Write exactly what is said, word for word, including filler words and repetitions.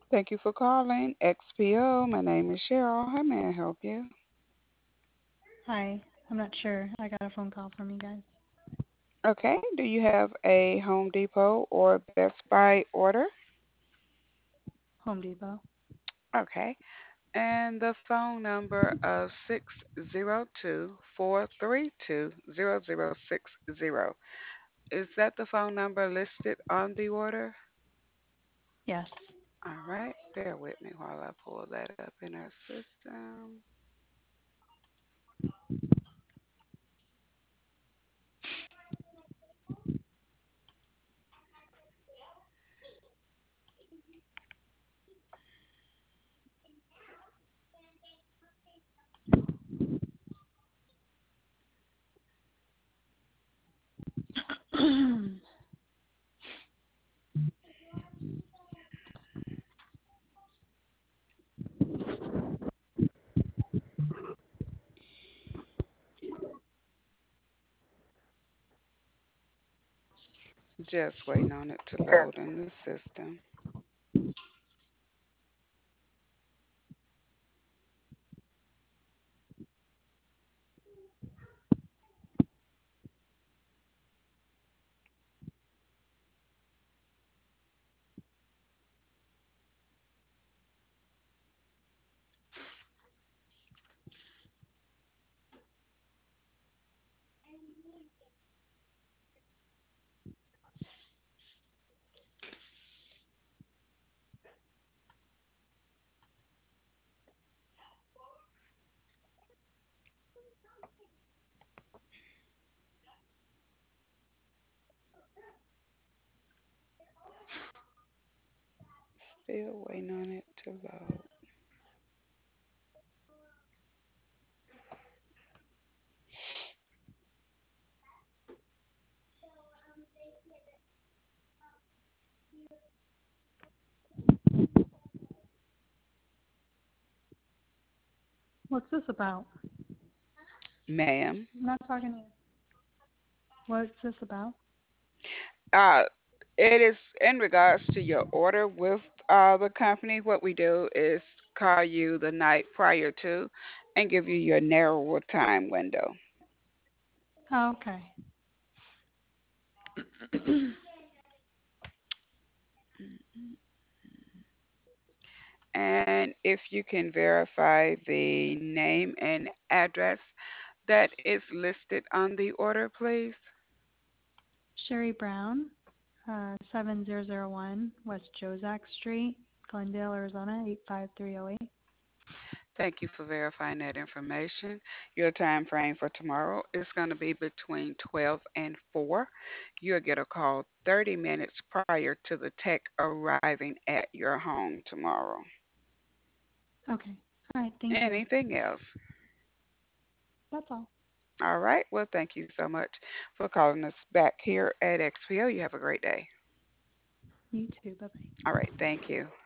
Thank you for calling X P O. My name is Cheryl. How may I help you? Hi. I'm not sure. I got a phone call from you guys. Okay. Do you have a Home Depot or Best Buy order? Home Depot. Okay. And the phone number of six zero two, four three two, zero zero six zero. Is that the phone number listed on the order? Yes. All right. Bear with me while I pull that up in our system. Just waiting on it to load in the system. Still waiting on it to load. What's this about? Ma'am. I'm not talking to you. What's this about? Uh, it is in regards to your order with uh, the company. What we do is call you the night prior to and give you your narrower time window. Oh, okay. And if you can verify the name and address that is listed on the order, please. Sherry Brown, uh, seven zero zero one West Jozak Street, Glendale, Arizona, eight five three zero eight. Thank you for verifying that information. Your time frame for tomorrow is going to be between twelve and four. You'll get a call thirty minutes prior to the tech arriving at your home tomorrow. Okay. All right. Thank you. Anything else? That's all. All right. Well, thank you so much for calling us back here at X P O. You have a great day. You too. Bye bye. All right. Thank you.